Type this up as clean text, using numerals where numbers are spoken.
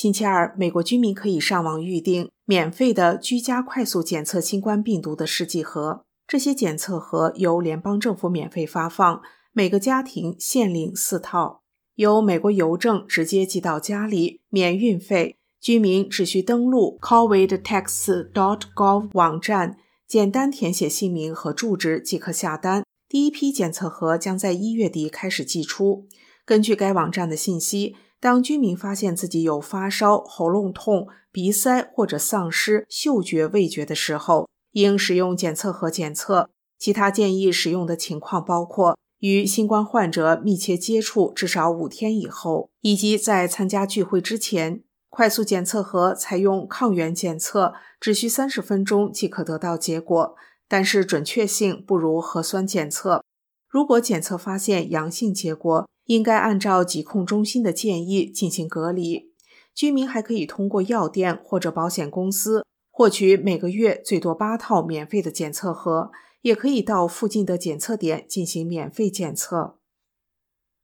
星期二，美国居民可以上网预订免费的居家快速检测新冠病毒的试剂盒。这些检测盒由联邦政府免费发放，每个家庭限领4套，由美国邮政直接寄到家里，免运费。居民只需登录 covidtext.gov 网站，简单填写姓名和住址即可下单。第一批检测盒将在1月底开始寄出。根据该网站的信息，当居民发现自己有发烧、喉咙痛、鼻塞或者丧失嗅觉味觉的时候，应使用检测盒检测。其他建议使用的情况包括与新冠患者密切接触至少5天以后，以及在参加聚会之前。快速检测盒采用抗原检测，只需30分钟即可得到结果，但是准确性不如核酸检测。如果检测发现阳性结果，应该按照疾控中心的建议进行隔离。居民还可以通过药店或者保险公司获取每个月最多8套免费的检测盒，也可以到附近的检测点进行免费检测。